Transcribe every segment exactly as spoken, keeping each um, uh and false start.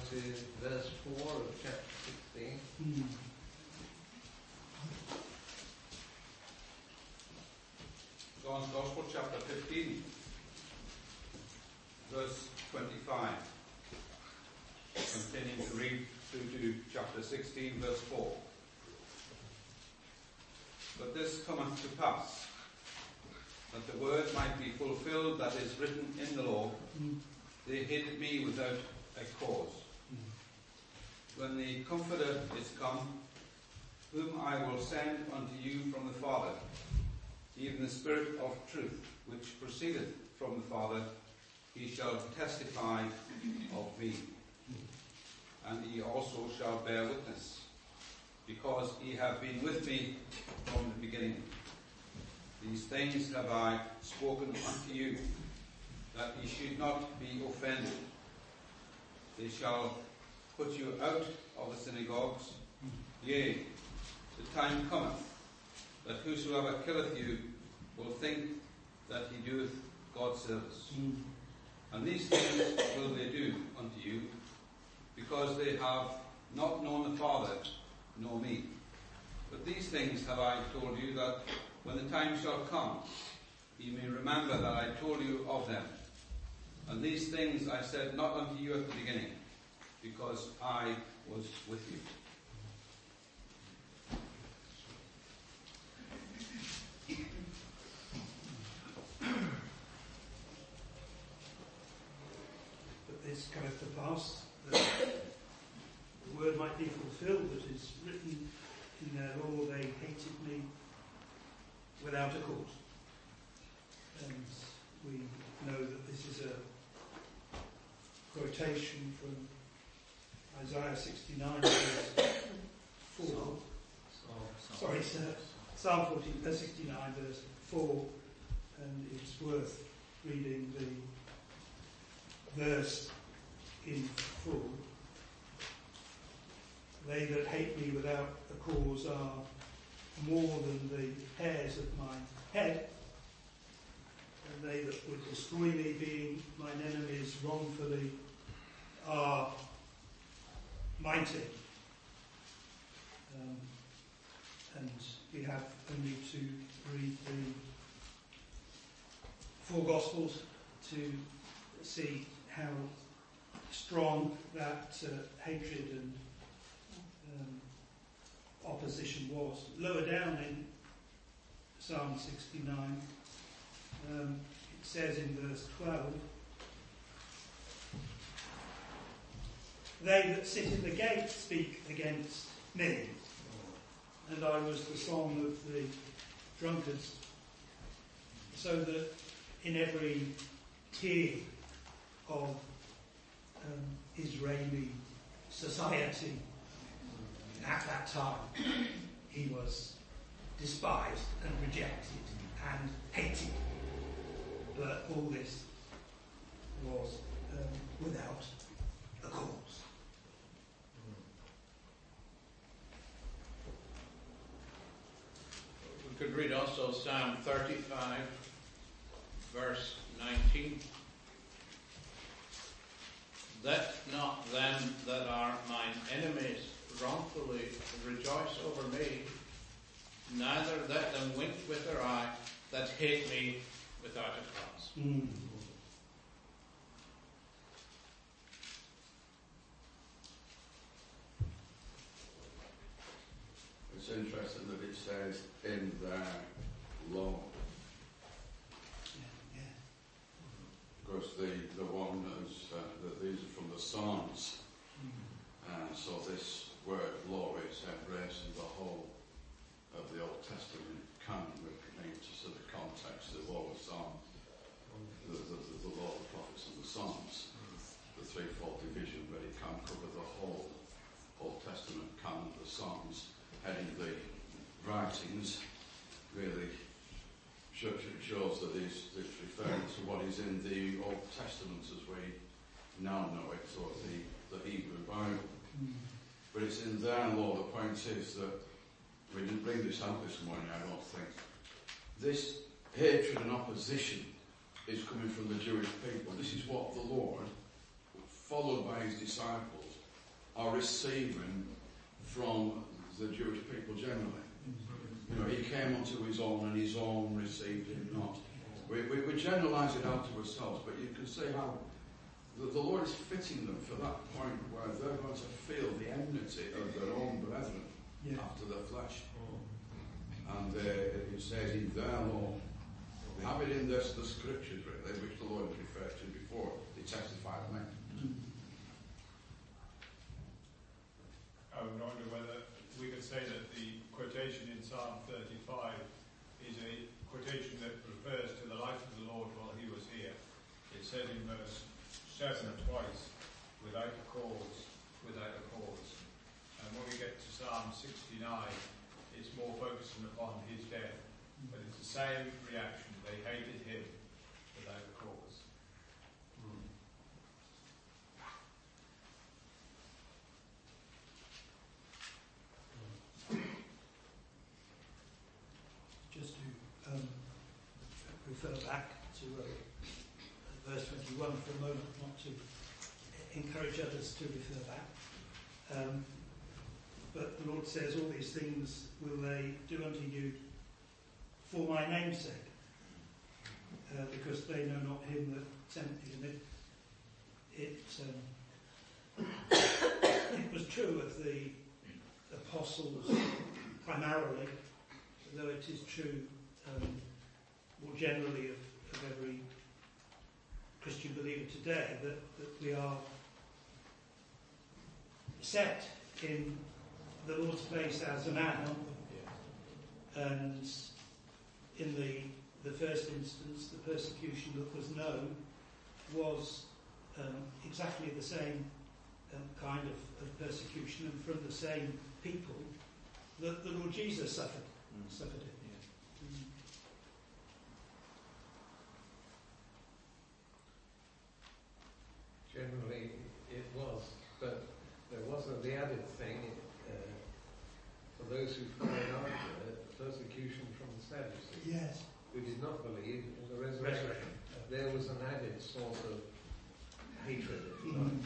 to verse four of chapter sixteen. Mm. John's Gospel, chapter fifteen, verse twenty-five. Continuing to read through to chapter sixteen, verse four. But this cometh to pass, that the word might be fulfilled that is written in the law, Mm. they hated me without a cause. Mm. When the Comforter is come, whom I will send unto you from the Father, even the Spirit of truth, which proceedeth from the Father, he shall testify of me. And he also shall bear witness, because ye have been with me from the beginning. These things have I spoken unto you, that ye should not be offended. They shall put you out of the synagogues. Yea, the time cometh, that whosoever killeth you will think that he doeth God service. Mm. And these things will they do unto you, because they have not known the Father, nor me. But these things have I told you, that when the time shall come, ye may remember that I told you of them. And these things I said not unto you at the beginning, because I was with you. But this cometh to pass, that the word might be fulfilled that is written in their law, they hated me without a cause. And we know that this is a quotation from Isaiah sixty-nine, verse four. Sorry, sir. Psalm forty, uh, sixty-nine, verse four. And it's worth reading the verse in full. They that hate me without a cause are more than the hairs of my head, and they that would destroy me, being mine enemies wrongfully, are mighty. Um, and we have only to read the four Gospels to see how strong that uh, hatred and um, opposition was. Lower down in Psalm sixty-nine, um, it says in verse twelve, they that sit in the gate speak against me, and I was the song of the drunkards. So that in every tier of um, Israeli society at that time, he was despised and rejected and hated. But all this was um, without a cause. We could read also Psalm thirty-five, verse nineteen. Let not them that are mine enemies wrongfully rejoice over me, neither let them wink with their eye that hate me without a cause. Mm. It's interesting that it says in their law. Yeah, yeah. Because the, the one is uh, that these are from the Psalms. Mm. And so this word law is embracing the whole of the Old Testament canon, which means to the context, the law of Psalms, the, the, the, the law of the prophets and the Psalms, the threefold division, but it can cover the whole Old Testament canon, the Psalms, heading the writings, really shows, shows that it's, it's referring to what is in the Old Testament as we now know it, so the, the Hebrew Bible. Mm. But it's in their law. The point is that we didn't bring this out this morning, I don't think. This hatred and opposition is coming from the Jewish people. This is what the Lord, followed by his disciples, are receiving from the Jewish people generally. You know, he came unto his own and his own received him not. We, we, we generalise it out to ourselves, but you can see how the, the Lord is fitting them for that point where they're going to feel the enmity of their own brethren Yeah. after the flesh. And uh, it says in their law, we have it in this, the scriptures really, which the Lord referred to before, they testify of me. I would wonder whether we could say that the quotation in Psalm thirty-five is a quotation that refers to the life of the Lord while he was here. It says in verse seven twice, without a cause, without a cause. And when we get to Psalm sixty-nine, it's more focusing upon his death. But it's the same reaction. They hated him without a cause. Just to um, refer back to uh, verse twenty-one for a moment, not to encourage others to refer back. Um, but the Lord says, all these things will they do unto you for my name's sake, uh, because they know not him that sent me. And it, it, um, it was true of the apostles primarily, though it is true um, more generally of, of every Christian believer today, that, that we are set in the Lord's place as a man, aren't we? And in the, the first instance, the persecution that was known was um, exactly the same um, kind of, of persecution and from the same people that the Lord Jesus suffered. Mm. Suffered it. Yeah. Mm. Generally, it was, but there was the added thing uh, for those who followed after it, the persecution from the Sadducees, Yes. who did not believe in the resurrection. Resurrection. There was an added sort of hatred. Mm.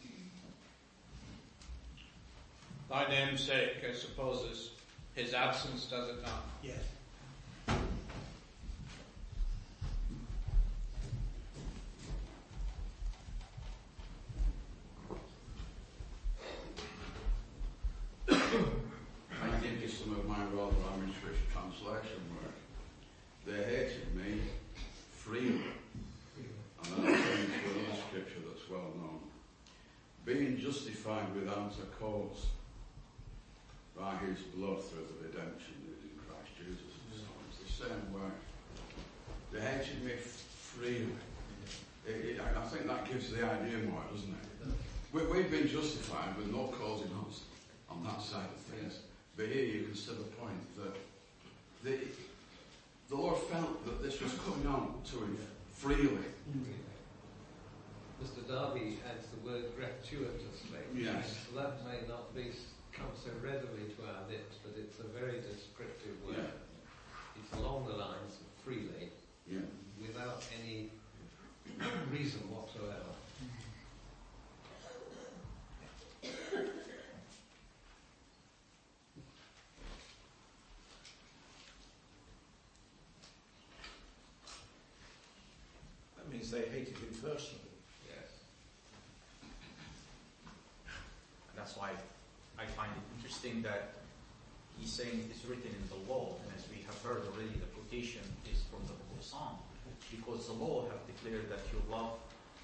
Thy name's sake, I suppose, is his absence, does it not? Yes. I give you some of my rather amateurish translation work. They hated me freely. And then I turn to another scripture that's well known. Being justified without a cause by his blood through the redemption that is in Christ Jesus. So it's the same way. They hated me freely. It, it, I think that gives the idea more, doesn't it? We, we've been justified with no cause in us on that side of things. But here you can see the point that the, the Lord felt that this was coming on to him freely. Mister Darby adds the word gratuitously. Yes. So that may not be come so readily to our lips, but it's a very descriptive word. Yeah. It's along the lines of freely, Yeah. without any reason whatsoever. That means they hated him personally. Yes. And that's why I find it interesting that he's saying it's written in the law, and as we have heard already, the quotation is from the book of Psalm, because the law have declared that you love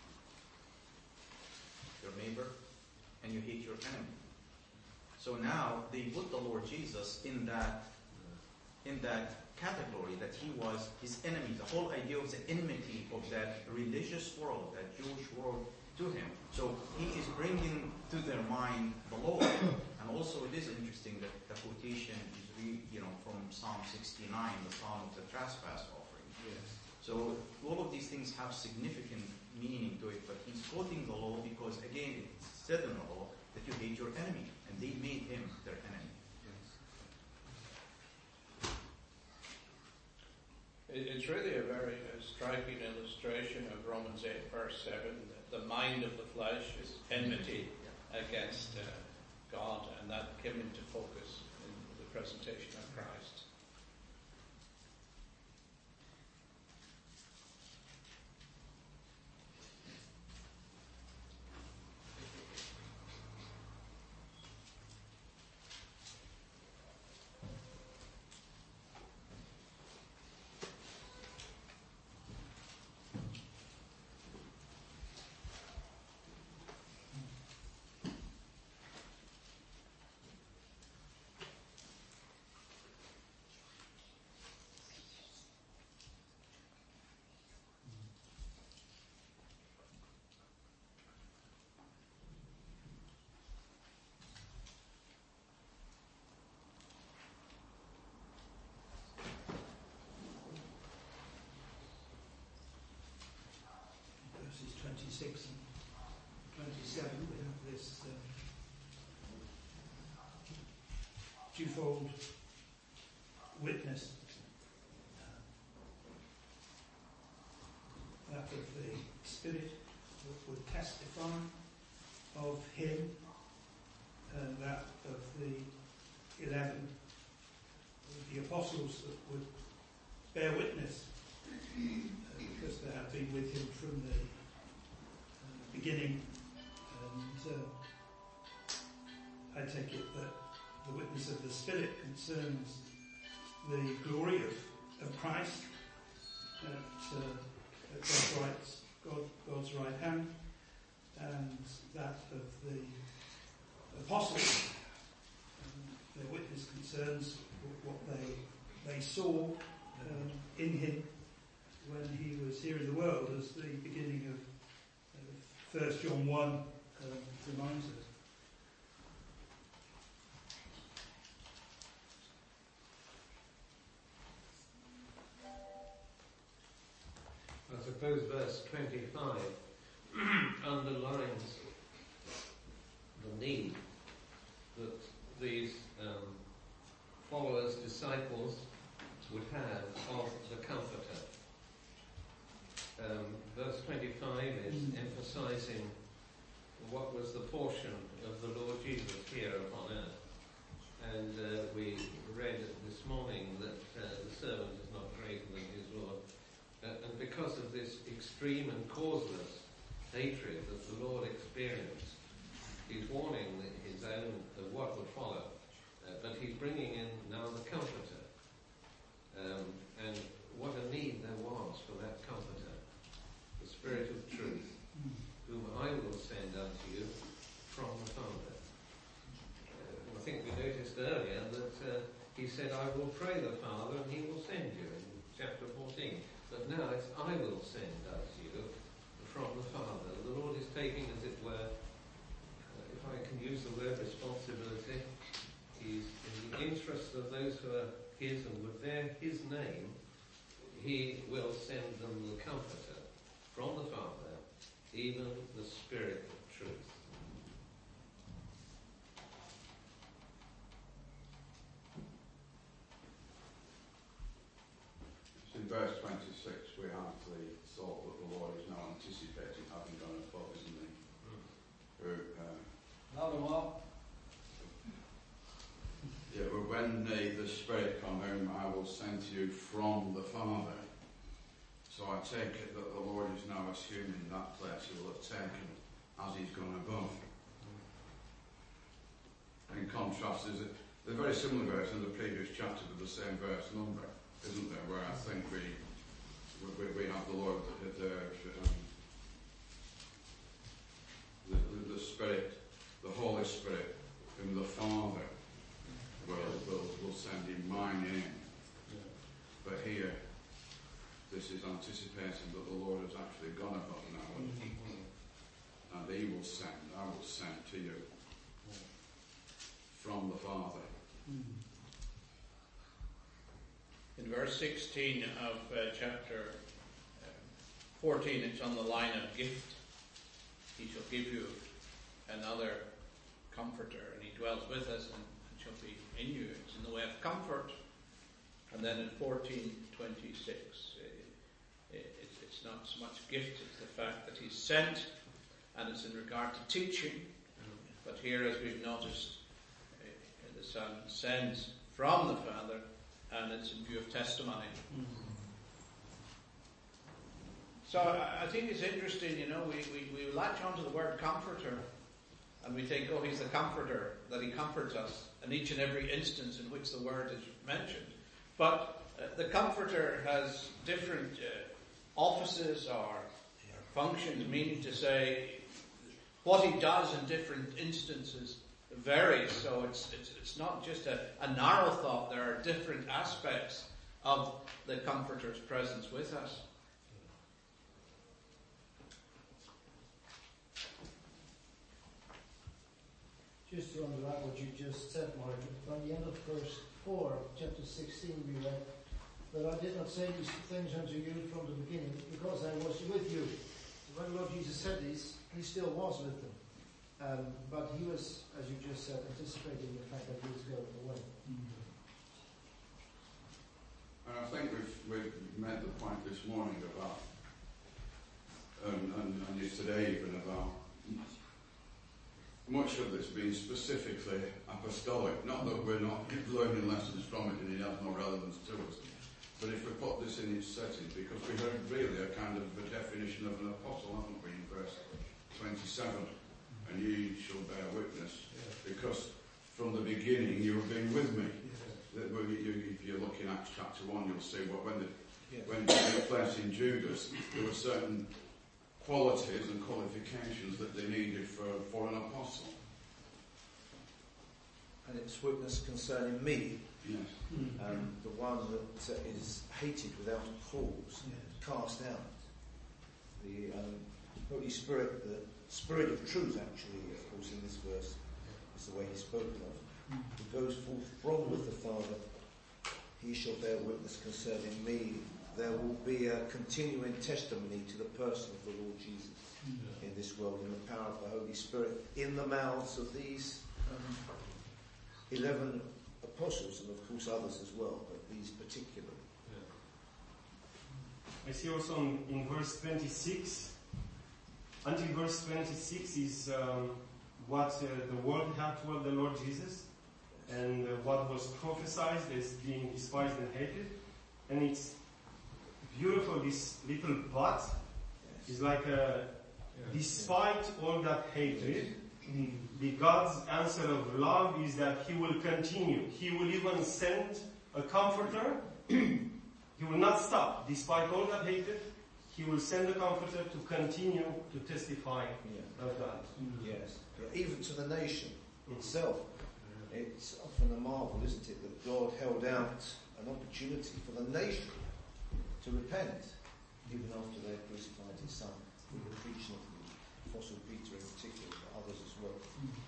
your neighbor and you hate your enemy. So now they put the Lord Jesus in that in that category, that he was his enemy. The whole idea of the enmity of that religious world, that Jewish world, to him. So he is bringing to their mind the law. And also it is interesting that the quotation is re, you know, from Psalm sixty-nine, the Psalm of the trespass offering. Yes. So all of these things have significant meaning to it, but he's quoting the law because, again, it's said in the law that you hate your enemy, and they made him their enemy. It, it's really a very uh, striking illustration of Romans eight, verse seven, that the mind of the flesh is enmity against uh, God, and that came into focus in the presentation of Christ. Verses twenty-six and twenty-seven, we have this uh, twofold witness. That of the Spirit that would testify of him, and that of the eleven, the apostles that would bear witness, uh, because they have been with him from the uh, beginning. And uh, I take it that the witness of the Spirit concerns the glory of, of Christ at, uh, at God's, right, God, God's right hand, and that of the apostles. Um, their witness concerns what they, they saw um, in him when he was here in the world, as the beginning of uh, First John one uh, reminds us. I suppose verse twenty-five underlines the need that these um, followers, disciples, would have of the Comforter. Um, verse twenty-five is mm. emphasizing what was the portion of the Lord Jesus here upon earth. And uh, we read this morning that uh, the servant is not greater than his Lord. Uh, and because of this extreme and causeless hatred that the Lord experienced, he's warning his own of what would follow. Uh, but he's bringing in now the Comforter. Um, and what a need there was for that Comforter, the Spirit of truth, whom I will send unto you from the Father. Uh, I think we noticed earlier that uh, he said, I will pray the Father and he will send you, in chapter fourteen. But now it's, I will send unto you from the Father. The Lord is taking, as it were, uh, if I can use the word responsibility, he's in the interest of those who are his and would bear his name, he will send them the Comforter from the Father, even the Spirit of truth. In verse twenty-six, we have the thought that the Lord is now anticipating having gone above, isn't he? Mm. Who, uh, Not a lot. Yeah, but when the, the Spirit come, whom I will send to you from the Father. So I take it that the Lord is now assuming that place he will have taken as he's gone above. In contrast, is it the very similar verse in the previous chapter with the same verse number, isn't there? Where I think we we, we have the Lord that there, um, the, the, the Spirit, the Holy Spirit, whom the Father will will, will send in my name. But here, this is anticipating that the Lord has actually gone above now, and, and he will send, I will send to you from the Father. In verse sixteen of uh, chapter uh, fourteen, it's on the line of gift. He shall give you another comforter, and he dwells with us and, and shall be in you. It's in the way of comfort. And then in fourteen twenty-six, uh, it's, it's not so much gift, it's the fact that he's sent, and it's in regard to teaching. But here, as we've noticed, uh, the Son sends from the Father, and it's in view of testimony. Mm. So I, I think it's interesting, you know, we, we, we latch onto the word comforter, and we think, oh, he's the comforter, that he comforts us, in each and every instance in which the word is mentioned. But uh, the comforter has different uh, offices or functions, meaning to say what he does in different instances varies. So it's it's, it's not just a, a narrow thought. There are different aspects of the comforter's presence with us. Just to underline what you just said, Mark, from the end of verse four, chapter sixteen, we read, "But I did not say these things unto you from the beginning, because I was with you." When the Lord Jesus said this, he still was with them. Um, but he was, as you just said, anticipating the fact that he was going away. And I think we've, we've made the point this morning about, um, and, and yesterday even, about much of this being specifically apostolic. Not that we're not learning lessons from it and it has no relevance to us. But if we put this in its setting, because we heard really a kind of a definition of an apostle, haven't we, in verse twenty-seven? And ye shall bear witness, because from the beginning you have been with me. That when you, if you look in Acts chapter one, you'll see what when the Yeah. when it took place in Judas, there were certain qualities and qualifications that they needed for, for an apostle. And it's witness concerning me, Yes. um, the one that uh, is hated without a cause, cast out. The um, Holy Spirit, the Spirit of truth, actually, of course, in this verse, is the way he's spoken of. Who goes forth from with the Father, he shall bear witness concerning me. There will be a continuing testimony to the person of the Lord Jesus yeah. in this world, in the power of the Holy Spirit, in the mouths of these um, eleven apostles, and of course others as well, but these particularly. Yeah. I see also in, in verse twenty-six, until verse twenty-six is um, what uh, the world had toward the Lord Jesus, and uh, what was prophesied as being despised and hated. And it's beautiful, this little but is like a, despite all that hatred, the God's answer of love is that he will continue. He will even send a comforter. He will not stop. Despite all that hatred, he will send a comforter to continue to testify yeah. of that. Yes. Yeah. Even to the nation itself. It's often a marvel, isn't it, that God held out an opportunity for the nation to repent, even after they had crucified his son, with the preaching of the Apostle Peter in particular, but others as well.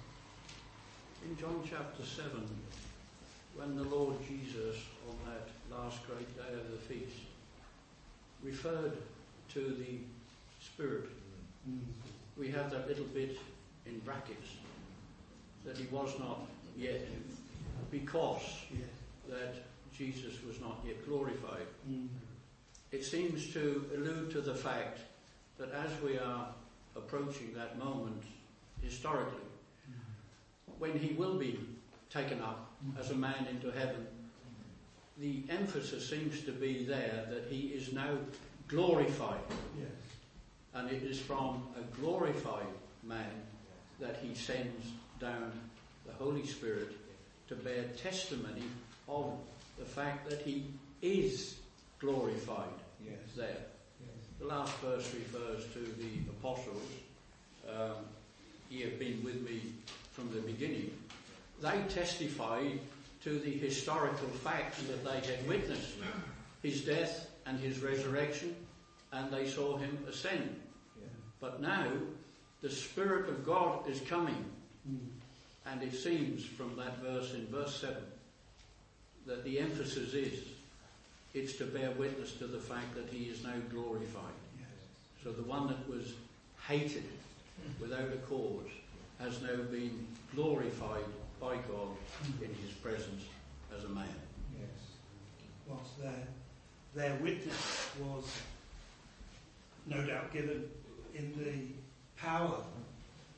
In John chapter seven, when the Lord Jesus, on that last great day of the feast, referred to the Spirit, mm. we have that little bit in brackets, that he was not yet, because yeah. that Jesus was not yet glorified. Mm. It seems to allude to the fact that as we are approaching that moment historically, mm. when he will be taken up mm. as a man into heaven, the emphasis seems to be there that he is now glorified. Yes. And it is from a glorified man that he sends down the Holy Spirit to bear testimony of the fact that he is glorified. Yes. There. Yes. The last verse refers to the apostles. Um, ye have been with me from the beginning. They testified to the historical facts that they had witnessed. His death and his resurrection, and they saw him ascend. Yeah. But now, the Spirit of God is coming. Mm. And it seems from that verse in verse seven that the emphasis is it's to bear witness to the fact that he is now glorified. Yes. So the one that was hated without a cause has now been glorified by God in his presence as a man. Yes. Whilst their, their witness was no doubt given in the power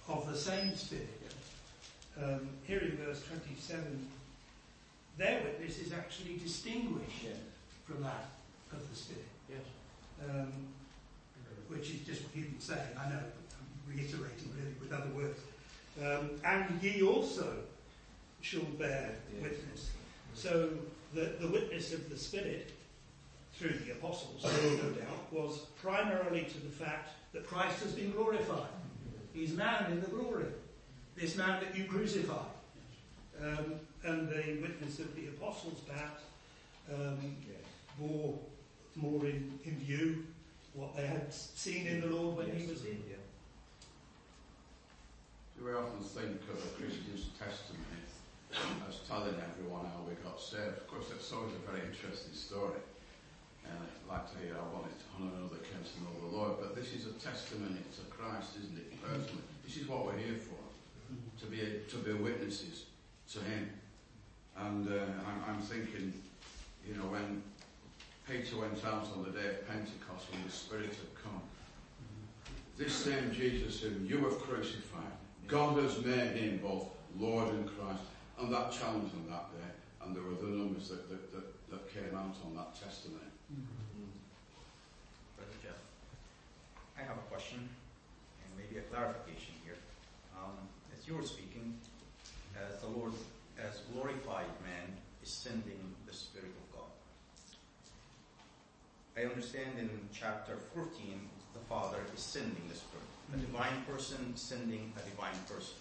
of the same Spirit. Um, here in verse twenty-seven, their witness is actually distinguished Yeah. from that of the Spirit. Yes. Um, which is just what he didn't say, I know, but I'm reiterating really with other words. Um, and ye also shall bear Yeah. witness. So the, the witness of the Spirit through the apostles, no doubt, was primarily to the fact that Christ has been glorified. He's now in the glory. This man that you crucified. Um, and the witness of the apostles, perhaps, um, bore more in, in view what they had seen in the Lord when he was in. Yeah. We often think of a Christian's testimony as telling everyone how we got saved. Of course, that's always a very interesting story. And I'd like to hear how one another came to know the Lord. But this is a testimony to Christ, isn't it, personally? This is what we're here for, to be a, to be witnesses to Him. And uh, I'm, I'm thinking, you know, when Peter went out on the day of Pentecost, when the Spirit had come, this same Jesus whom you have crucified, God has made Him both Lord and Christ. And that challenged them that day. And there were the numbers that, that, that, that came out on that testimony. Mm-hmm. Brother Jeff, I have a question and maybe a clarification here. Um, as you were speaking, as the Lord, as glorified man, is sending the Spirit of God. I understand in chapter fourteen, the Father is sending the Spirit. A divine person sending a divine person.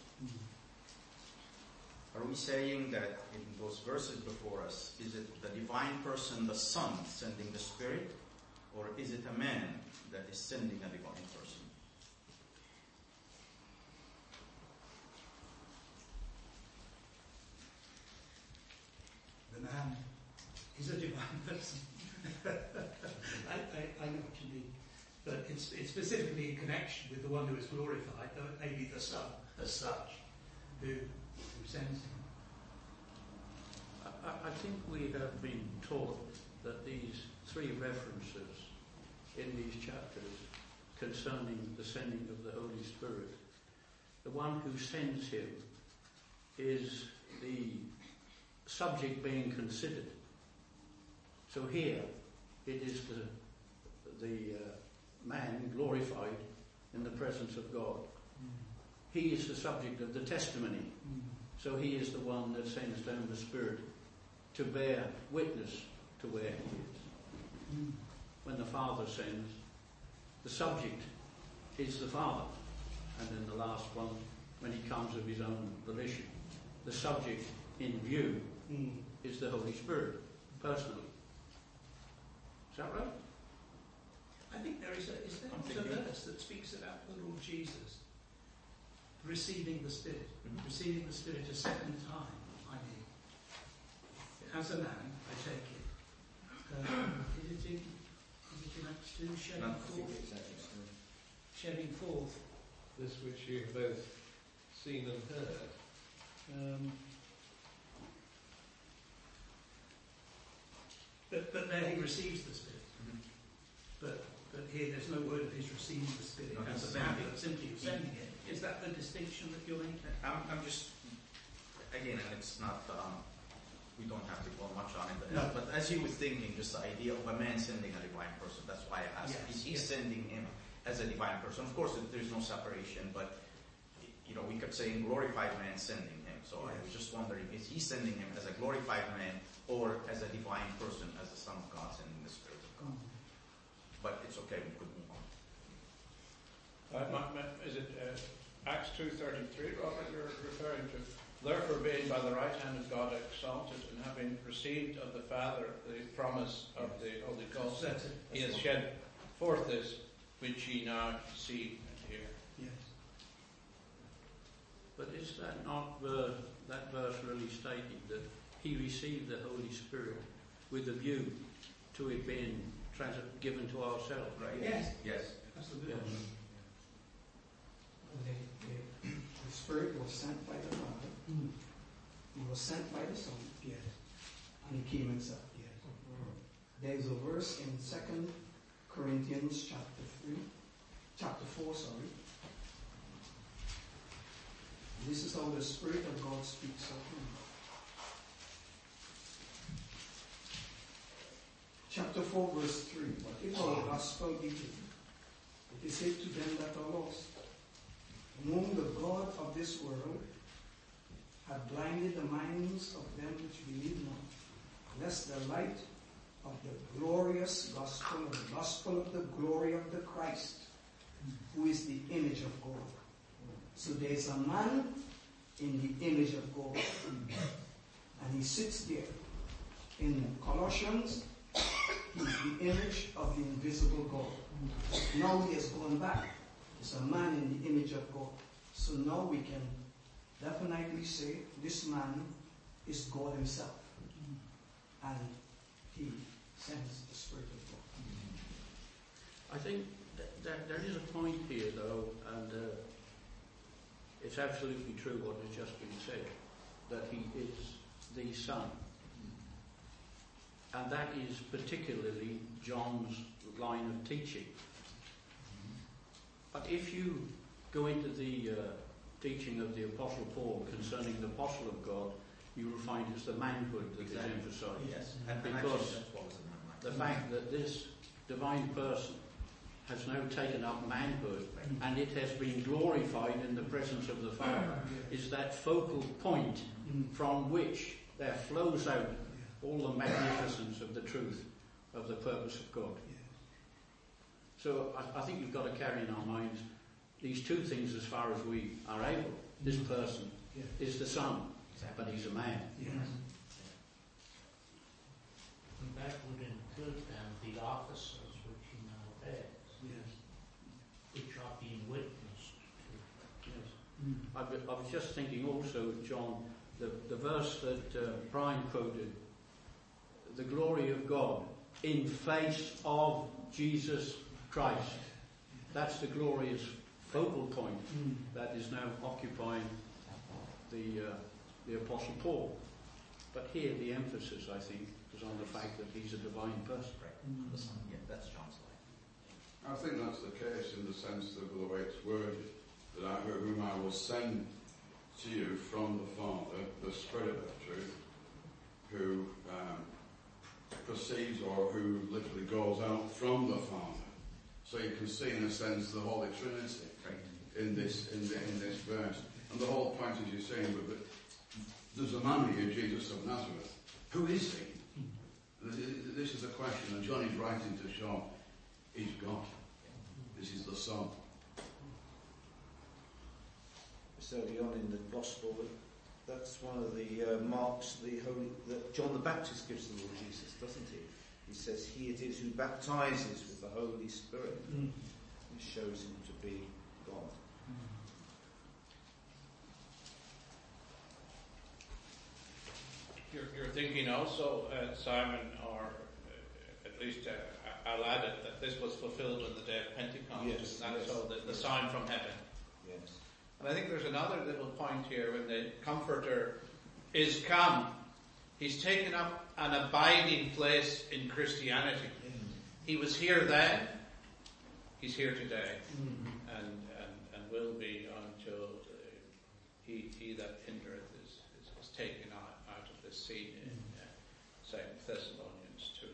Are we saying that in those verses before us, is it the divine person, the Son, sending the Spirit? Or is it a man that is sending a divine person? The man is a divine person. I, I, I know what you mean. But it's, it's specifically in connection with the one who is glorified, though it may be the Son as such, who, who sends him. I, I think we have been taught that these three references in these chapters concerning the sending of the Holy Spirit, the one who sends him is the subject being considered. So here it is the, the uh, man glorified in the presence of God. Mm. He is the subject of the testimony. Mm. So he is the one that sends down the Spirit to bear witness to where he is. Mm. When the Father sends, the subject is the Father. And then the last one, when he comes of his own volition, the subject in view mm. is the Holy Spirit, personally. Is that right? I think there is a, is there not a verse that speaks about the Lord Jesus receiving the Spirit, mm-hmm. receiving the Spirit a second time, I mean. As a man, I take it. Um, is it in, is it in Acts two, shedding forth? Shedding forth. This which you've both seen and heard. Um, but, but there he receives the Spirit. Mm-hmm. But but here there's no word of his receiving the Spirit. No, as a man, but simply sending it. Is that the distinction that you're making? I'm, I'm just, again, and it's not, um, we don't have to go much on it, but, no. but as you were thinking, just the idea of a man sending a divine person, that's why I asked. Yes, is he yes. sending him as a divine person? Of course, there's no separation, but, you know, we could say glorified man sending him. So yes. I was just wondering, is he sending him as a glorified man or as a divine person, as the Son of God sending the Spirit of God? Mm-hmm. But it's okay, we could move on. Uh, my, my, is it uh, Acts two thirty-three, Robert, you're referring to? Therefore, being by the right hand of God exalted, and having received of the Father the promise of the Holy Ghost, That's it. he has shed forth this which ye now see and hear. Yes. But is that not the, that verse really stating that he received the Holy Spirit with a view to it being trans- given to ourselves? Right. Yes. Yes. Absolutely. Yes. The, the, the Spirit was sent by the Father. Mm. He was sent by the Son. Yes. And he came himself. Yes. There is a verse in Second Corinthians chapter three, chapter four, sorry. This is how the Spirit of God speaks of him. Chapter four, verse three. But if our gospel be hidden, it is hid to them that are lost, whom the God of this world hath blinded the minds of them which believe not, lest the light of the glorious gospel, of the gospel of the glory of the Christ, who is the image of God. So there is a man in the image of God, and he sits there. In Colossians, he's the image of the invisible God. Now he has gone back. He's a man in the image of God. So now we can definitely say this man is God himself. And he sends the Spirit of God. I think that, that there is a point here, though, and uh, it's absolutely true what has just been said, that he is the Son. And that is particularly John's line of teaching. But if you go into the uh, teaching of the Apostle Paul concerning the Apostle of God, you will find it's the manhood that exactly. is emphasized. Yes. And because the fact that this divine person has now taken up manhood and it has been glorified in the presence of the Father is that focal point from which there flows out all the magnificence of the truth of the purpose of God. So I, I think you've got to carry in our minds these two things as far as we are able. This person is the Son, but he's a man. And that would include then the offices which he now bears, which are being witnessed to. Yes. I, I was just thinking also, John, the, the verse that uh, Brian quoted, the glory of God in face of Jesus Christ. That's the glorious focal point mm. that is now occupying the uh, the Apostle Paul. But here the emphasis, I think, is on the fact that he's a divine person. Mm. The Son, yeah, that's John's life. I think that's the case in the sense of the way it's worded, that I, whom I will send to you from the Father, the Spirit of truth, who um, proceeds or who literally goes out from the Father. So you can see, in a sense, the Holy Trinity in this in, the, in this verse. And the whole point, as you're saying, that there's a man here, Jesus of Nazareth. Who is he? This is the question, and John is writing to show he's God. This is the Son. It's early on in the Gospel that that's one of the uh, marks the Holy that John the Baptist gives the Lord Jesus, doesn't he? He says, "He it is who baptizes with the Holy Spirit." Mm. This shows him to be God. You're, you're thinking also, uh, Simon, or uh, at least uh, I'll add it, that this was fulfilled on the day of Pentecost. Yes, and yes, so the, the yes. sign from heaven. Yes. And I think there's another little point here when the Comforter is come. He's taken up an abiding place in Christianity. He was here then. He's here today. Mm-hmm. And, and and will be until uh, he he that hindereth is, is, is taken out, out of the scene in uh, Second Thessalonians two.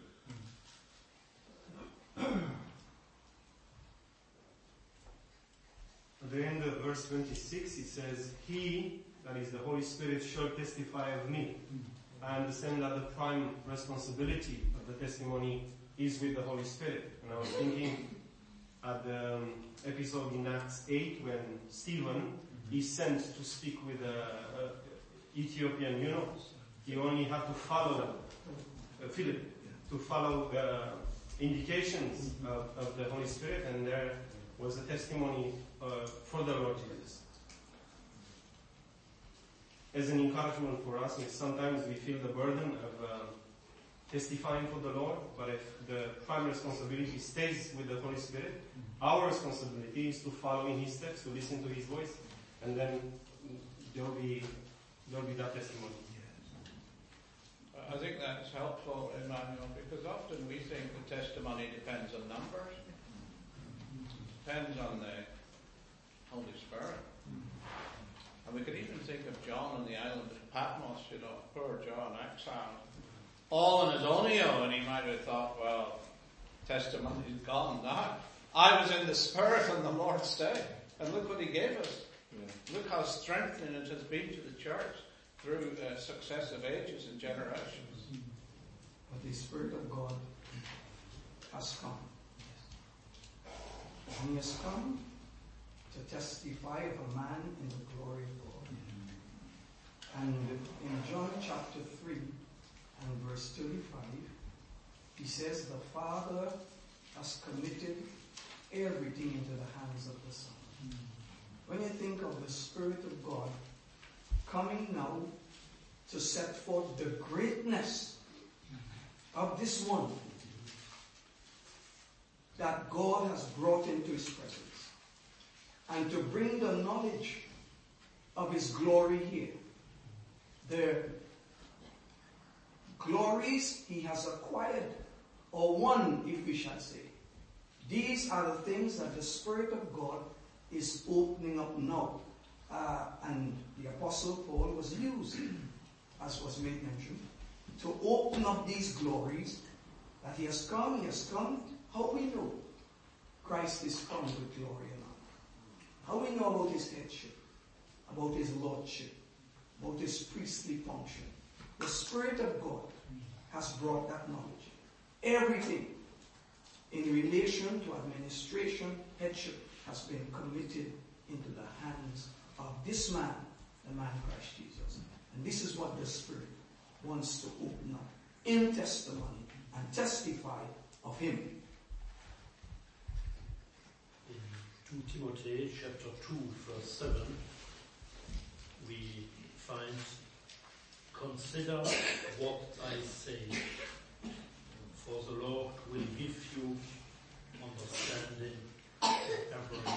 At the end of verse twenty-six, it says, "He, that is the Holy Spirit, shall testify of me." I understand that the prime responsibility of the testimony is with the Holy Spirit. And I was thinking at the um, episode in Acts eight when Stephen is sent to speak with the uh, Ethiopian eunuch. He only had to follow uh, Philip, to follow the indications of, of the Holy Spirit, and there was a testimony uh, for the Lord Jesus. As an encouragement for us, if sometimes we feel the burden of uh, testifying for the Lord, but if the prime responsibility stays with the Holy Spirit, our responsibility is to follow in His steps, to listen to His voice, and then there will be there will be that testimony. I think that's helpful, Emmanuel, because often we think the testimony depends on numbers, depends on the Holy Spirit. And we could even John on the island of Patmos, you know, poor John, exiled, all on his ownio, and he might have thought, well, testimony's gone now. I was in the Spirit on the Lord's day, and look what he gave us. Yeah. Look how strengthening it has been to the church through uh, successive ages and generations. But the Spirit of God has come. And he has come to testify of a man in the glory of God. Mm-hmm. And in John chapter three and verse thirty-five, he says, the Father has committed everything into the hands of the Son. Mm-hmm. When you think of the Spirit of God coming now to set forth the greatness of this one that God has brought into his presence, and to bring the knowledge of his glory here. The glories he has acquired, or won, if we shall say. These are the things that the Spirit of God is opening up now. Uh, and the Apostle Paul was used, as was made mention, to open up these glories that he has come, he has come. How we know Christ is come with glory and honor? How we know about his headship, about his lordship, about his priestly function? The Spirit of God has brought that knowledge. Everything in relation to administration, headship, has been committed into the hands of this man, the man Christ Jesus. And this is what the Spirit wants to open up in testimony and testify of him. In Second Timothy chapter two, verse seven, we find, consider what I say, for the Lord will give you understanding of everything.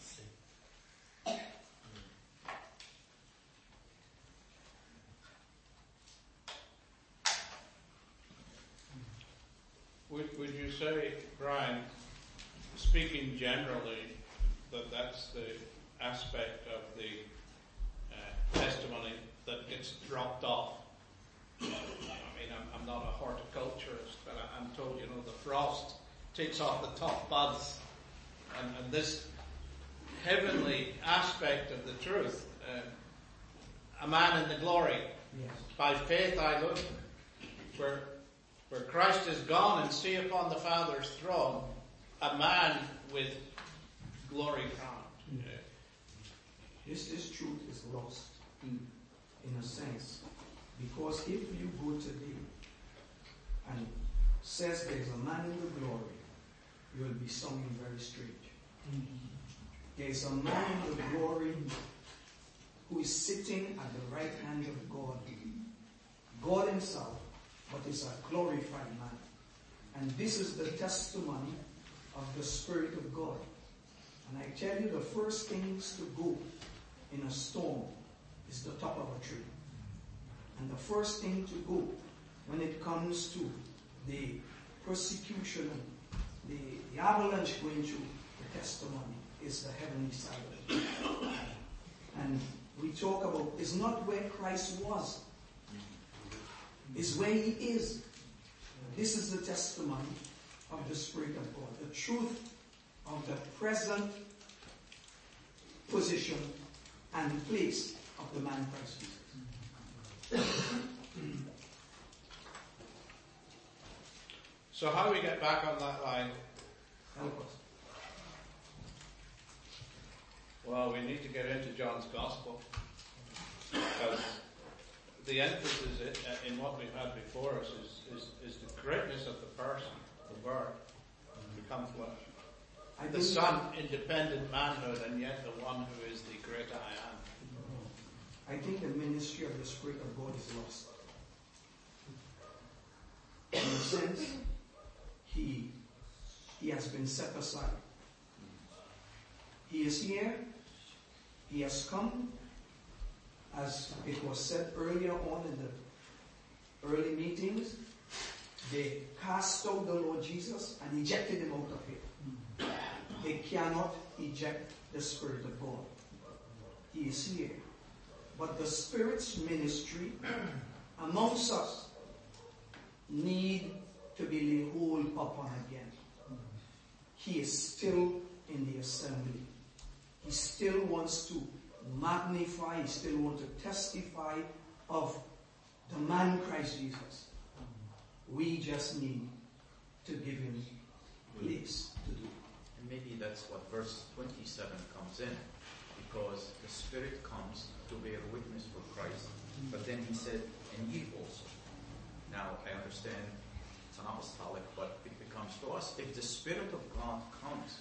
Would, would you say, Brian, speaking generally, that that's the aspect of the uh, testimony that gets dropped off? I mean, I'm, I'm not a horticulturist, but I, I'm told, you know, the frost takes off the top buds, and, and this heavenly aspect of the truth, uh, a man in the glory. Yes. By faith I look, where where Christ is gone, and see upon the Father's throne a man with glory crowned. Mm. This, this truth is lost in, in a sense, because if you go today and says there's a man in the glory, you will be something very strange. Mm-hmm. There's a man in the glory who is sitting at the right hand of God, God himself, but is a glorified man. And this is the testimony of the Spirit of God. And I tell you, the first things to go in a storm is the top of a tree. And the first thing to go when it comes to the persecution, the, the avalanche going through the testimony, is the heavenly side of it. And we talk about, it's not where Christ was, it's where he is. This is the testimony of the Spirit of God, the truth of the present position and place of the man Christ Jesus. So how do we get back on that line? Help us. Well, we need to get into John's Gospel, because the emphasis in what we've had before us is, is, is the greatness of the person, the Word, become flesh. I The Son, independent manhood, and yet the one who is the great I am. I think the ministry of the Spirit of God is lost. In a sense, he, he has been set aside. He is here. He has come. As it was said earlier on in the early meetings, they cast out the Lord Jesus and ejected him out of here. They cannot eject the Spirit of God. He is here. But the Spirit's ministry amongst us need to be laid hold upon again. He is still in the assembly. He still wants to magnify, he still wants to testify of the man Christ Jesus. We just need to give him place to do. And maybe that's what verse twenty-seven comes in, because the Spirit comes to bear witness for Christ. But then he said, and ye also. Now, I understand it's an apostolic, but it becomes to us. If the Spirit of God comes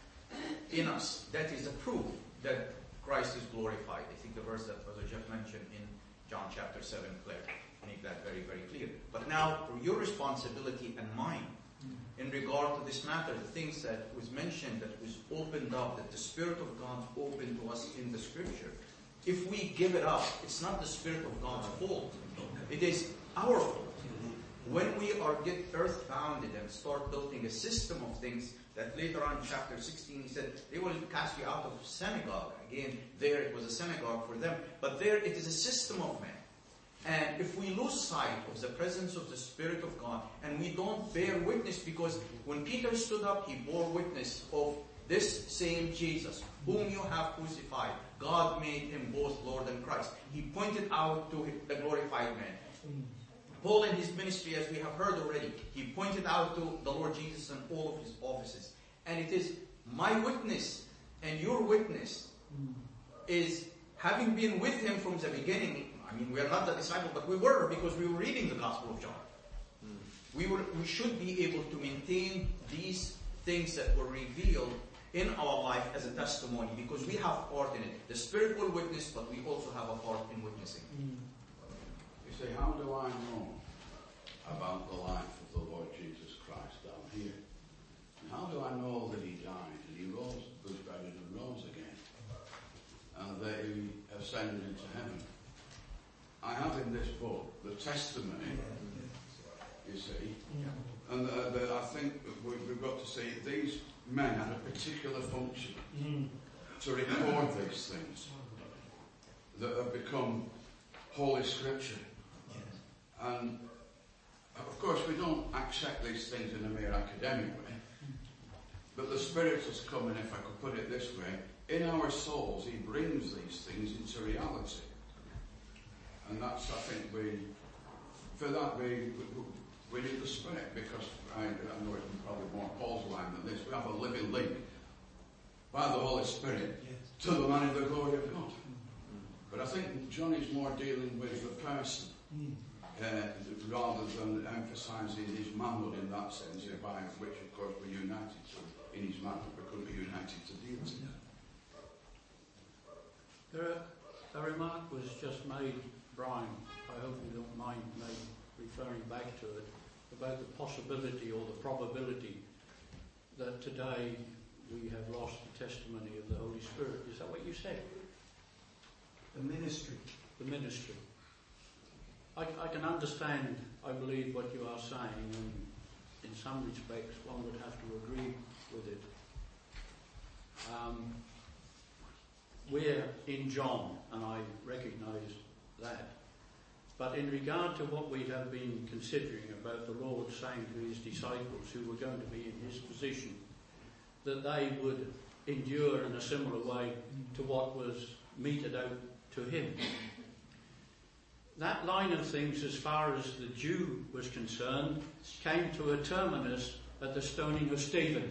in us, that is a proof that Christ is glorified. I think the verse that Brother Jeff mentioned in John chapter seven, Claire, make that very, very clear. But now, for your responsibility and mine, in regard to this matter, the things that was mentioned, that was opened up, that the Spirit of God opened to us in the Scripture, if we give it up, it's not the Spirit of God's fault. It is our fault. When we are get earth-bounded and start building a system of things, that later on in chapter sixteen he said, they will cast you out of synagogue. Again, there it was a synagogue for them. But there it is a system of men. And if we lose sight of the presence of the Spirit of God, and we don't bear witness, because when Peter stood up, he bore witness of this same Jesus, whom you have crucified. God made him both Lord and Christ. He pointed out to the glorified man. Paul in his ministry, as we have heard already, he pointed out to the Lord Jesus and all of his offices. And it is my witness and your witness is having been with him from the beginning. I mean, we are not the disciple, but we were, because we were reading the Gospel of John. Mm. We were, we should be able to maintain these things that were revealed in our life as a testimony, because we have part in it. The Spirit will witness, but we also have a part in witnessing. Mm. You say, how do I know about the life of the Lord Jesus Christ down here? And how do I know that he died and he rose, was buried and rose again, and that he ascended into heaven? I have in this book the testimony, you see, and uh, the, I think we, we've got to say these men had a particular function mm. to record these things that have become Holy Scripture. And of course we don't accept these things in a mere academic way, but the Spirit has come, and if I could put it this way, in our souls he brings these things into reality. And that's, I think, we, for that we, we, we need the Spirit, because I, I know it's probably more Paul's line than this. We have a living link by the Holy Spirit yes. to the man in the glory of God. Mm. But I think John is more dealing with the person mm. uh, rather than emphasising his manhood in that sense, by which, of course, we're united to in his manhood. We couldn't be united to deity. There, a remark was just made, Brian, I hope you don't mind me referring back to it, about the possibility or the probability that today we have lost the testimony of the Holy Spirit. Is that what you said? The ministry. The ministry. I, I can understand, I believe, what you are saying, and in some respects one would have to agree with it. Um, we're in John, and I recognise that. But in regard to what we have been considering about the Lord saying to his disciples who were going to be in his position, that they would endure in a similar way to what was meted out to him. That line of things, as far as the Jew was concerned, came to a terminus at the stoning of Stephen,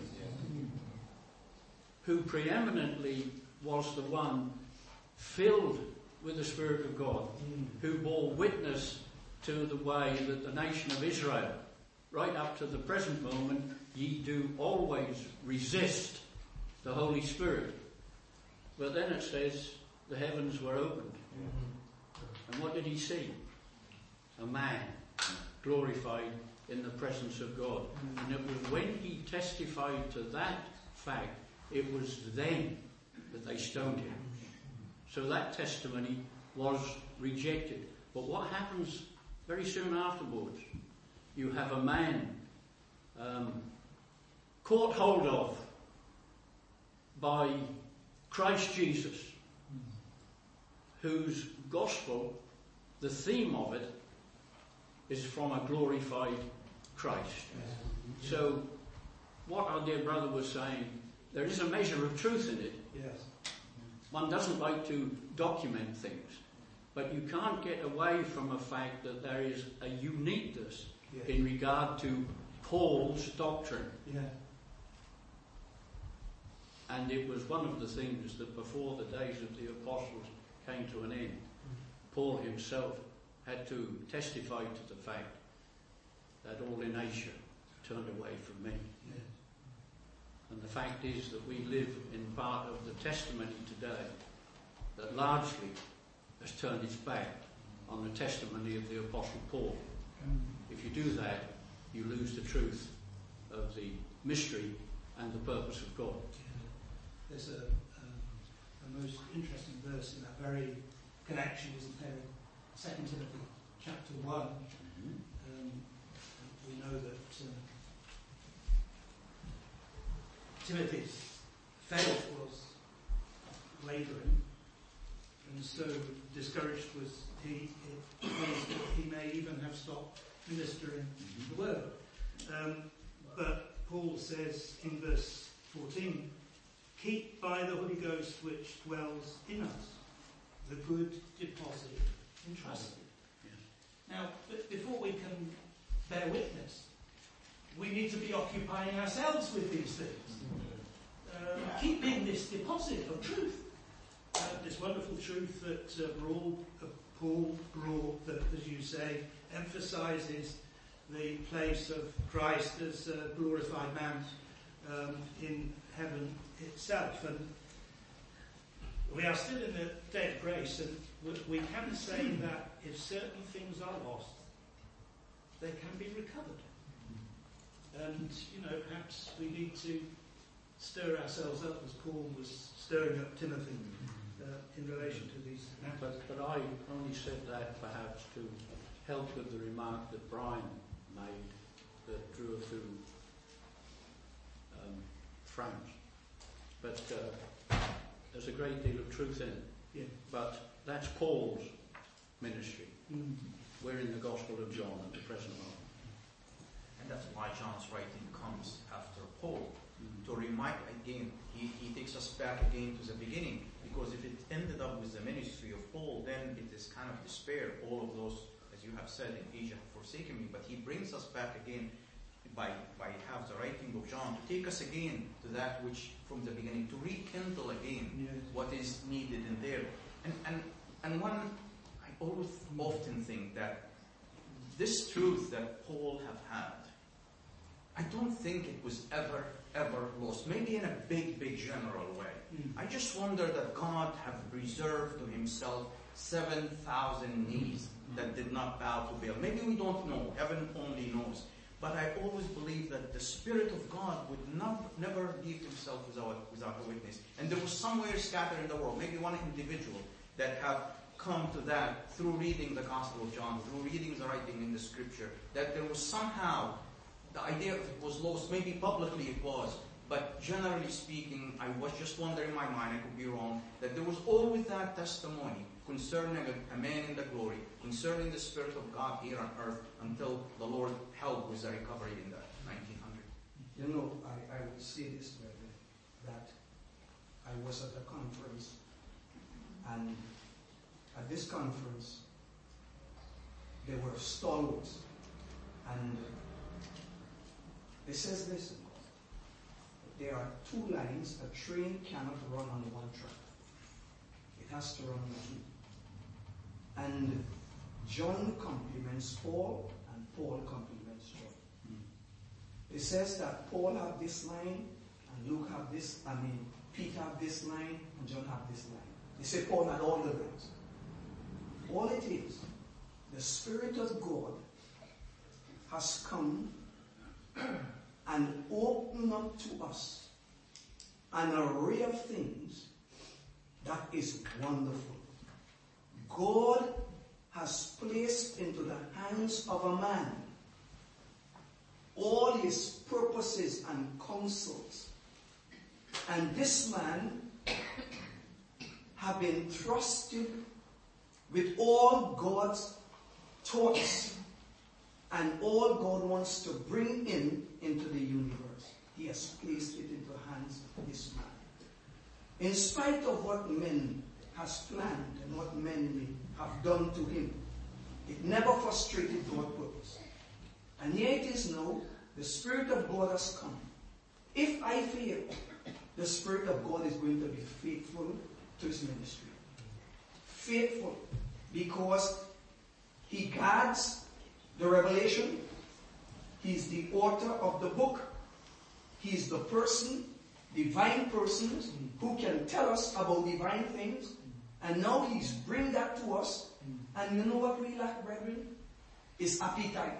who preeminently was the one filled with the Spirit of God, mm. who bore witness to the way that the nation of Israel, right up to the present moment, ye do always resist the Holy Spirit. But then it says the heavens were opened. Mm-hmm. And what did he see? A man glorified in the presence of God. Mm-hmm. And it was when he testified to that fact, it was then that they stoned him. So that testimony was rejected. But what happens very soon afterwards? You have a man um, caught hold of by Christ Jesus, whose gospel, the theme of it, is from a glorified Christ. So, what our dear brother was saying, there is a measure of truth in it. Yes. One doesn't like to document things, but you can't get away from the fact that there is a uniqueness Yes. in regard to Paul's doctrine. Yeah. And it was one of the things that before the days of the apostles came to an end, Paul himself had to testify to the fact that all in Asia turned away from me. Yes. And the fact is that we live in part of the testimony today that largely has turned its back on the testimony of the Apostle Paul. If you do that, you lose the truth of the mystery and the purpose of God. There's a, um, a most interesting verse in that very connection, isn't there? Second Timothy chapter one. Um, we know that uh, Timothy's faith was wavering, and so discouraged was he, it means that he may even have stopped ministering the word. Um, but Paul says in verse fourteen, keep by the Holy Ghost which dwells in us the good deposit entrusted. Now, but before we can bear witness, we need to be occupying ourselves with these things. Uh, keeping this deposit of truth. Uh, this wonderful truth that uh, Paul, uh, Paul brought, that, as you say, emphasizes the place of Christ as a glorified man um, in heaven itself. And we are still in the day of grace, and we, we can say that if certain things are lost, they can be recovered. And, you know, perhaps we need to stir ourselves up as Paul was stirring up Timothy uh, in relation to these matters. But, but I only said that perhaps to help with the remark that Brian made that drew a few um, frowns. But uh, there's a great deal of truth in it. Yeah. But that's Paul's ministry. Mm. We're in the Gospel of John at the present moment. And that's why John's writing comes after Paul, mm-hmm. to remind again, he, he takes us back again to the beginning, because if it ended up with the ministry of Paul, then it is kind of despair. All of those, as you have said, in Asia have forsaken me. But he brings us back again by, by have the writing of John to take us again to that which from the beginning, to rekindle again yes. what is needed in there. And, and, and one, I always often think that this truth that Paul have had, I don't think it was ever, ever lost. Maybe in a big, big general way. Mm. I just wonder that God have reserved to himself seven thousand knees mm. that did not bow to Baal. Maybe we don't know. Heaven only knows. But I always believe that the Spirit of God would not, never leave himself without, without a witness. And there was somewhere scattered in the world, maybe one individual that have come to that through reading the Gospel of John, through reading the writing in the Scripture, that there was somehow the idea of it was lost. Maybe publicly it was, but generally speaking, I was just wondering in my mind, I could be wrong, that there was always that testimony concerning a, a man in the glory, concerning the Spirit of God here on earth, until the Lord helped with the recovery in the nineteen hundred. You know, I, I would say this, brother, that I was at a conference, and at this conference, there were stalwarts, and it says this, there are two lines, a train cannot run on one track. It has to run on two. And John compliments Paul, and Paul compliments John. It says that Paul had this line, and Luke had this, I mean, Peter had this line, and John had this line. They say Paul had all the lines. All it is, the Spirit of God has come and opened up to us an array of things that is wonderful. God has placed into the hands of a man all his purposes and counsels. And this man have been trusted with all God's thoughts and all God wants to bring in into the universe. He has placed it into the hands of this man. In spite of what men has planned and what men may have done to him, it never frustrated God's purpose. And here it is now, the Spirit of God has come. If I fail, the Spirit of God is going to be faithful to his ministry. Faithful, because he guards the revelation. He's the author of the book. He's the person, divine persons, who can tell us about divine things. And now he's bring that to us. And you know what we lack, brethren? Is appetite.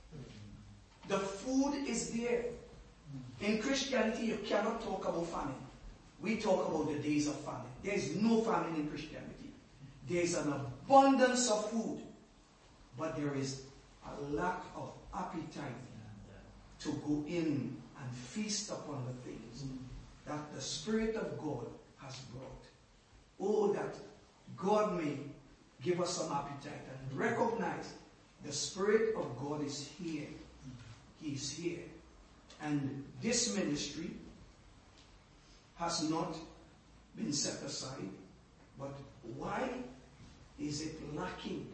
The food is there. In Christianity, you cannot talk about famine. We talk about the days of famine. There is no famine in Christianity. There is an abundance of food. But there is a lack of appetite to go in and feast upon the things that the Spirit of God has brought. Oh, that God may give us some appetite and recognize the Spirit of God is here. He is here. And this ministry has not been set aside. But why is it lacking?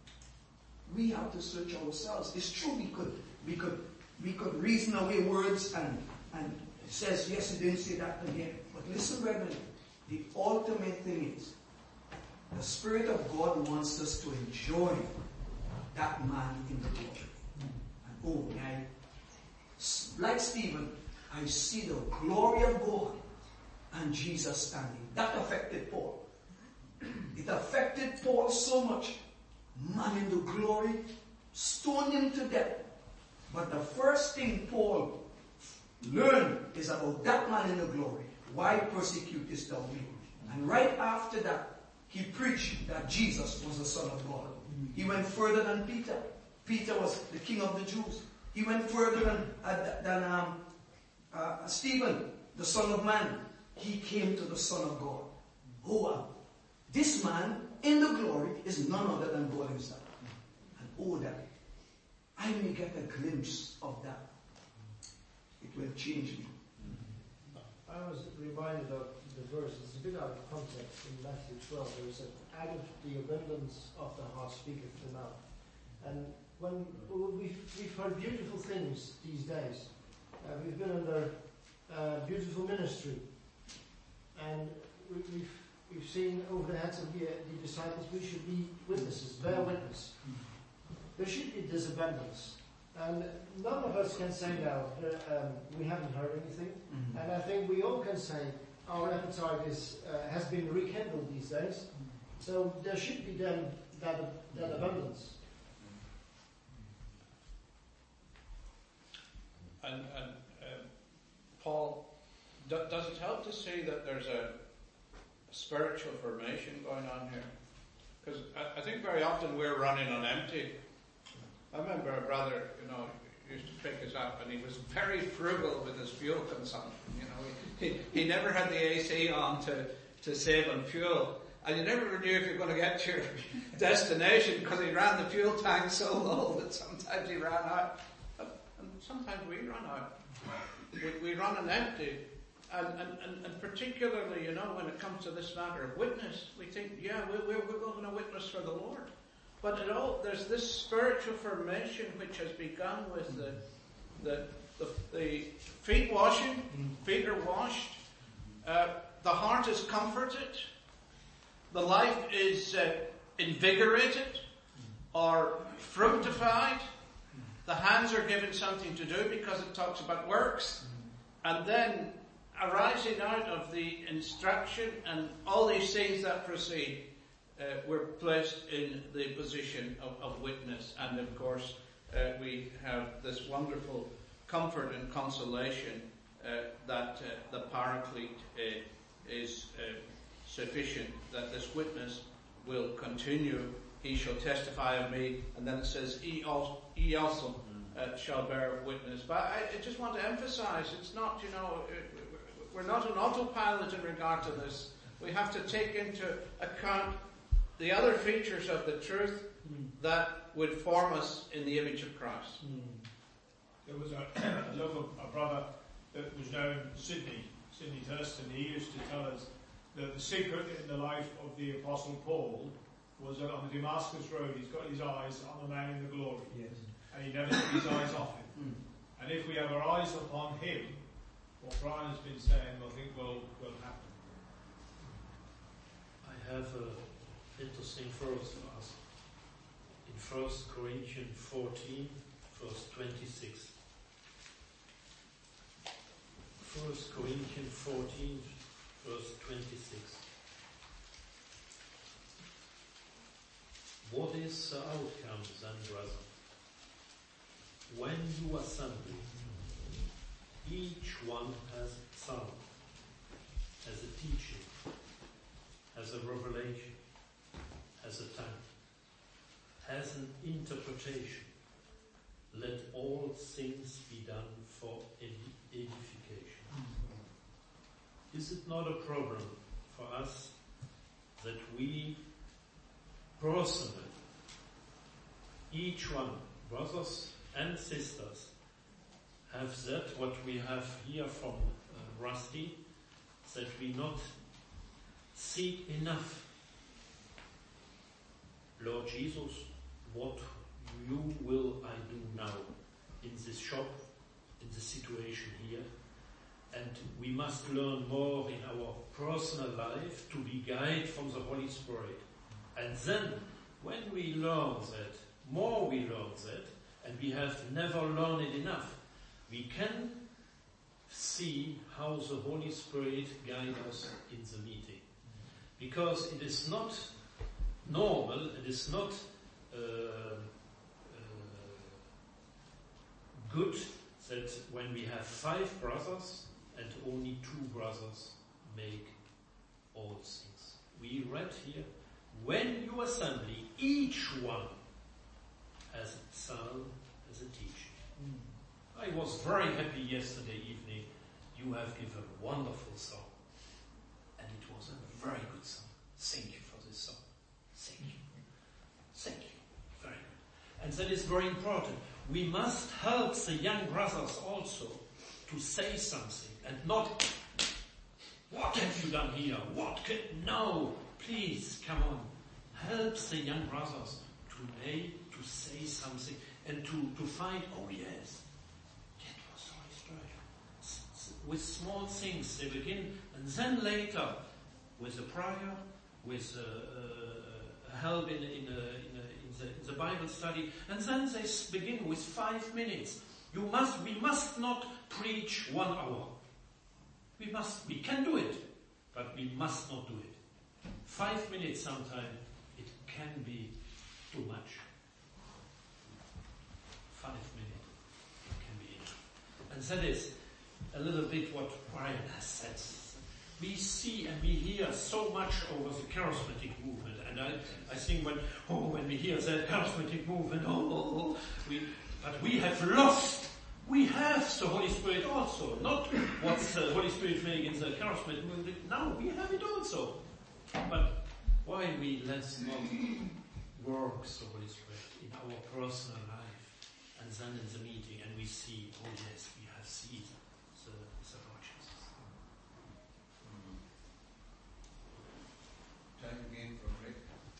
We have to search ourselves. It's true we could we could we could reason away words and and it says yes, he didn't say that again. But listen, brethren, the ultimate thing is the Spirit of God wants us to enjoy that man in the glory. And oh, I, like Stephen, I see the glory of God and Jesus standing. That affected Paul. It affected Paul so much. Man in the glory, stoned him to death. But the first thing Paul learned is about that man in the glory. Why persecutest thou me? And right after that, he preached that Jesus was the Son of God. He went further than Peter. Peter was the king of the Jews. He went further than, uh, than um, uh, Stephen, the Son of Man. He came to the Son of God. Oh, uh, this man in the glory is none other than God himself. And oh, that I may get a glimpse of that. It will change me. I was reminded of the verse. It's a bit out of context in Matthew twelve. There is an out of the abundance of the heart speaketh the mouth. And when we've, we've heard beautiful things these days, uh, we've been under uh, beautiful ministry, and we, we've we've seen over the heads of the, the disciples, we should be witnesses, bear witness. There should be this abundance. And none of us can say now, uh, um, we haven't heard anything. Mm-hmm. And I think we all can say our appetite is, uh, has been rekindled these days. Mm-hmm. So there should be then that, that abundance. And, and uh, Paul, do, does it help to see that there's a, a spiritual formation going on here? Because I, I think very often we're running on empty. I remember a brother, you know, used to pick us up, and he was very frugal with his fuel consumption. You know, he he, he never had the A C on to, to save on fuel, and you never knew if you were going to get to your destination because he ran the fuel tank so low that sometimes he ran out, and sometimes we run out. We, we run on empty, and, and, and, and particularly, you know, when it comes to this matter of witness, we think, yeah, we, we're we're going to witness for the Lord. But it all, there's this spiritual formation which has begun with the the, the, the feet washing, feet are washed, uh, the heart is comforted, the life is uh, invigorated or fructified, the hands are given something to do because it talks about works, and then arising out of the instruction and all these things that proceed, Uh, we're placed in the position of, of witness, and of course uh, we have this wonderful comfort and consolation uh, that uh, the Paraclete uh, is uh, sufficient, that this witness will continue. He shall testify of me, and then it says, he also, he also uh, shall bear witness. But I, I just want to emphasize, it's not, you know, we're not an autopilot in regard to this. We have to take into account the other features of the truth that would form us in the image of Christ. There was a, a local a brother that was known, Sydney, Sydney Thurston. He used to tell us that the secret in the life of the Apostle Paul was that on the Damascus Road he's got his eyes on the man in the glory. Yes. And he never took his eyes off him. And if we have our eyes upon him, what Brian has been saying, I think will, will happen. I have an interesting verse for us. In First Corinthians fourteen, verse twenty-six. First Corinthians fourteen, verse twenty-six. What is the outcome then, brother? When you assemble, each one has some, has a teaching, has a revelation, has a tongue, has an interpretation. Let all things be done for edification. Is it not a problem for us that we personally, each one, brothers and sisters, have that what we have here from uh, Rusty, that we not seek enough. Lord Jesus, what you will I do now in this shop, in the situation here, and we must learn more in our personal life to be guided from the Holy Spirit. And then, when we learn that, more we learn that, and we have never learned it enough, we can see how the Holy Spirit guides us in the meeting. Because it is not normal, it is not uh, uh, good that when we have five brothers and only two brothers make all things. We read here, when you assembly, each one has a psalm, has a teaching. Mm. I was very happy yesterday evening. You have given a wonderful song. And it was a very good song. Thank you for this song. Thank you. Thank you. Very good. And that is very important. We must help the young brothers also to say something and not, what have you done here? What can, no, please, come on. Help the young brothers today to say something and to, to find, oh yes, that was the Holy Spirit. With small things they begin, and then later, with a prayer, with a, a help in, in, a, in, a, in, the, in the Bible study, and then they begin with five minutes. You must, we must not preach one hour. We must, we can do it, but we must not do it. Five minutes sometimes, it can be too much. Five minutes, it can be enough. And that is a little bit what Brian has said. We see and we hear so much over the charismatic movement, and I, I think when, oh, when we hear that charismatic movement, oh, we, but we have lost. We have the Holy Spirit also, not what the Holy Spirit made in the charismatic movement. Now we have it also. But why we let not work the Holy Spirit in our personal life, and then in the meeting, and we see, oh yes, we have seen the, the Lord